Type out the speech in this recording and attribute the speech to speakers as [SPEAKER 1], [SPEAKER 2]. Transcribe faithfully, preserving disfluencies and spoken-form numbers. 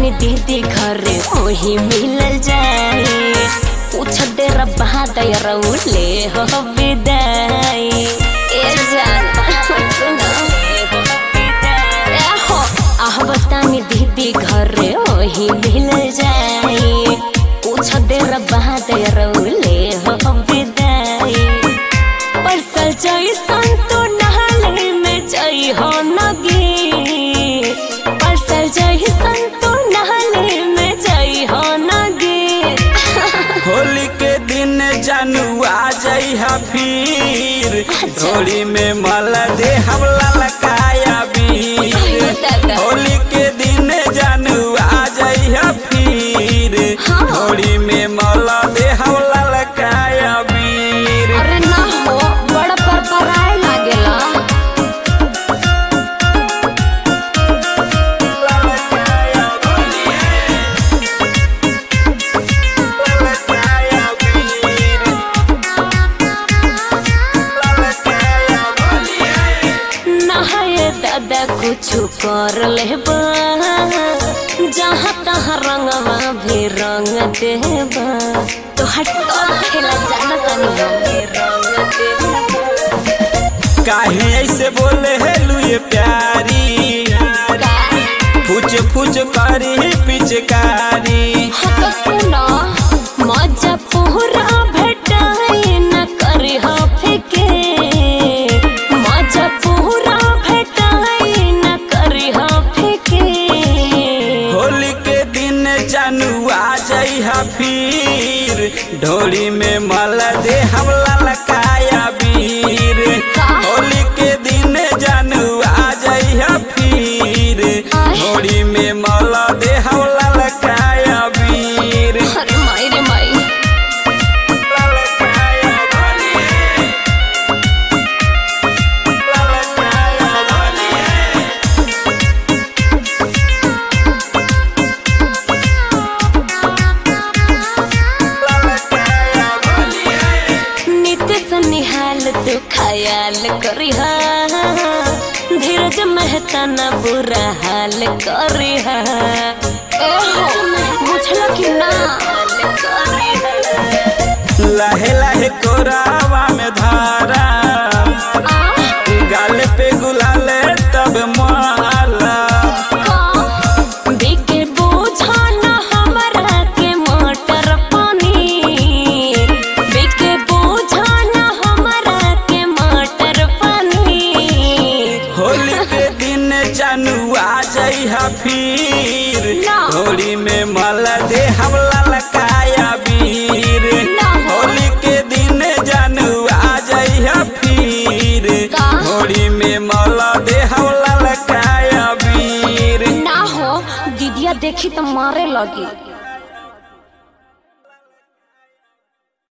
[SPEAKER 1] आवतानी दीदी घरे वही मिलल जाए पूछ डेरा बहादुर रउले हो विदाई ए जान सुनो ए हो आवतानी दीदी घरे वही मिलल जाए पूछ डेरा बहादुर रउले हो विदाई परसल जाई संतो नहले में जाई हो नगी परसल जाई संतो नहले में जाई हो नगी
[SPEAKER 2] होली के दिन जानू आ जाई हा फिर झोली में मल दे हमला लकाया बीर होली के दिन जानू आ जाई हा फिर झोली में मल दे हमला लकाया बीर।
[SPEAKER 1] अरे ना हो बड़ा परपराए लागेला दादा कुछ कर लेबा जहाँ तहाँ रंगवा भी रंग देबा तो हटो खेला जाना तनी हमें रंग देबा
[SPEAKER 2] काहे ऐसे बोले है लुए प्यारी फुच फुच करी पिचकारी
[SPEAKER 1] तो सुनो मजा पूरा भेटाई न करी हो फेके मजा पूरा
[SPEAKER 2] जानू आ जाई हा फिर ढोली में मल दे हमला लकाया बीर होली के दिन जानू आ जाई हा फिर ढोली में मल दे हमला लकाया बीर।
[SPEAKER 1] अरे माई रे माई तू ख्याल करिहा धीरज मेहता न बुरा हाल करिहा बुझला कि ना
[SPEAKER 2] लहे लहे कोरावा में धारा गाल पे गुलाल तब माला
[SPEAKER 1] बिके बोझा न हमरा के मोटर पानी बिके बोझा
[SPEAKER 2] जानू आ जाई हा फिर होली में मल दे हमला लकाया बीर होली के दिन जानू आ जाई हा फिर होली में मल दे हमला लकाया बीर।
[SPEAKER 1] ना हो दीदिया देखी तो मारे लगी।